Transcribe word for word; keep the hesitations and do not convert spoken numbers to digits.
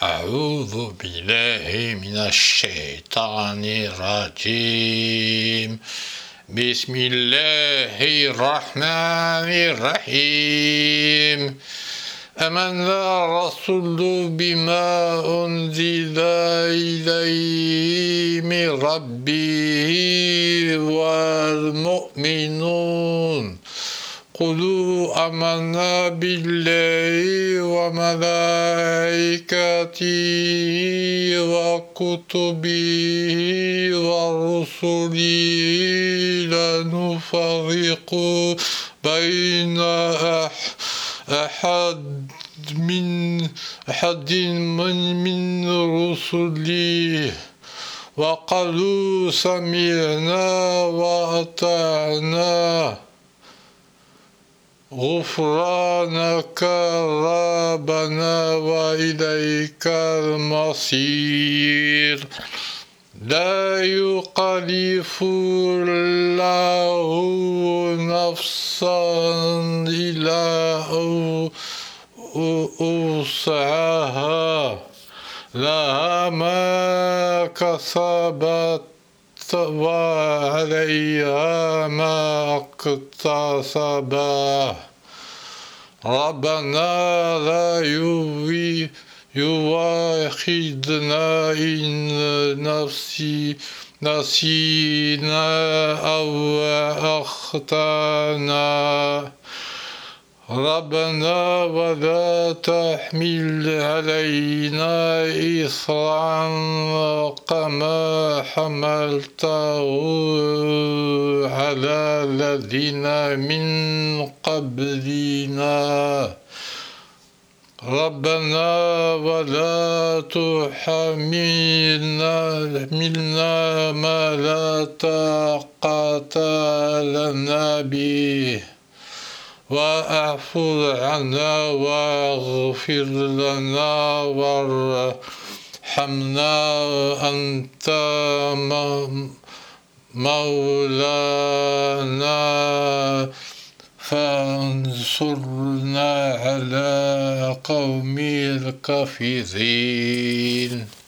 أعوذ بالله من الشيطان الرجيم. بسم الله الرحمن الرحيم. آمن الرسول بما أنزل إليه من ربه والمؤمنون قولوا آمنا بالله وملائكته وكتبه ورسله لا نفرق بين أحد من أحد من, من رسله وقالوا سمعنا وأطعنا غفرانك ربنا وإليك المصير. لا يكلف الله نفسا إلا وسعها لها ما كسبت وعليها ما اكتسبت. ربنا لا يؤاخذنا إن نفسي نسينا أو أخطأنا. ربنا ولا تحمل علينا إصرا كما حملته على الذين من قبلنا. ربنا ولا تحملنا ما لا طاقة لنا به واعف عنا واغفر لنا وارحمنا أنت مولانا فانصرنا على قوم الكافرين.